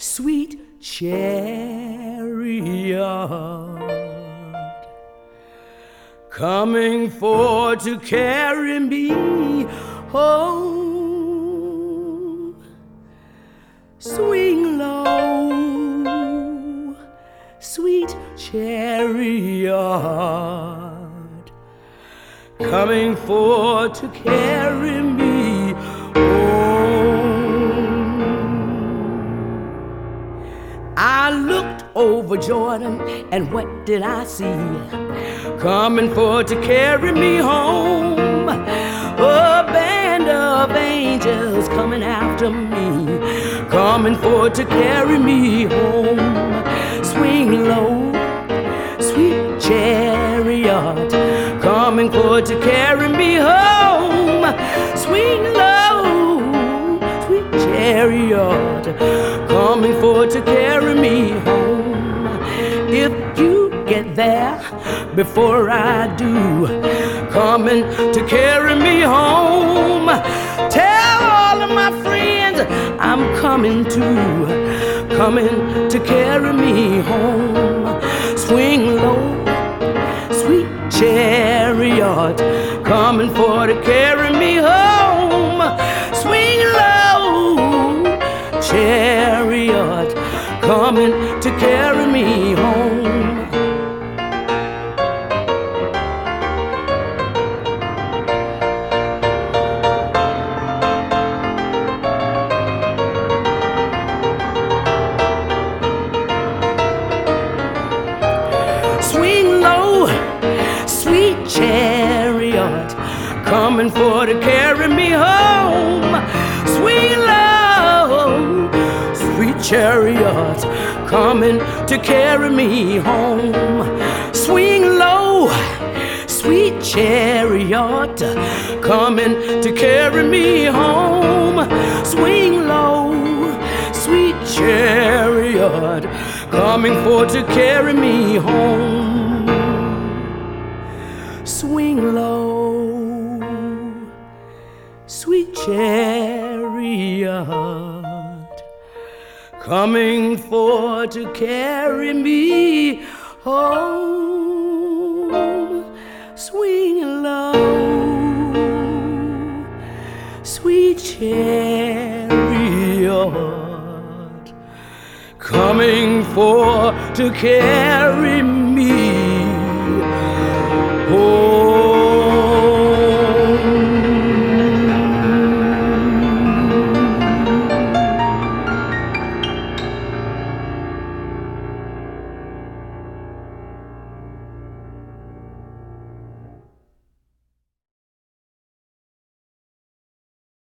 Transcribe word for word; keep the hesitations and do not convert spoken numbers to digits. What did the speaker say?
sweet chariot, coming for to carry me home. Swing low, sweet chariot, coming for to carry me home. I looked over Jordan, and what did I see? Coming for to carry me home. A band of angels coming after me, coming for to carry me home. Swing low, sweet chariot, coming for to carry me home. Swing low, sweet chariot, coming for to carry me home. If you get there before I do, coming to carry me home, tell all of my friends I'm coming too, coming to carry me home. Swing low, sweet chariot, coming for to carry me home. Swing low, chariot, coming to carry me home. Swing low, sweet chariot, coming for to carry me home. Swing low, sweet chariot, coming to carry me home. Swing low, sweet chariot, coming to carry me home. Swing low, sweet chariot, coming for to carry me home. Swing low, sweet chariot, coming for to carry me home. Swing low, sweet chariot, coming for to carry me